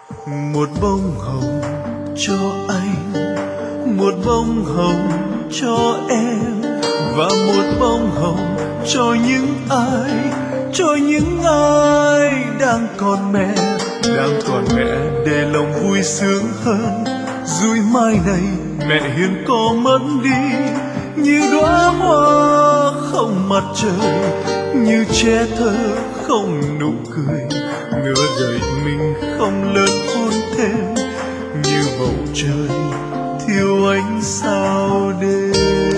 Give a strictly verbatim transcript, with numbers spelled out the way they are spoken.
Một bông hồng cho anh, một bông hồng cho em, và một bông hồng cho những ai, cho những ai đang còn mẹ, đang còn mẹ để lòng vui sướng hơn. Rồi mai này mẹ hiền có mất đi, như đóa hoa không mặt trời, như trẻ thơ không nụ cười. Nửa đời mình không lớn hơn thêm, như bầu trời thiếu ánh sao đêm.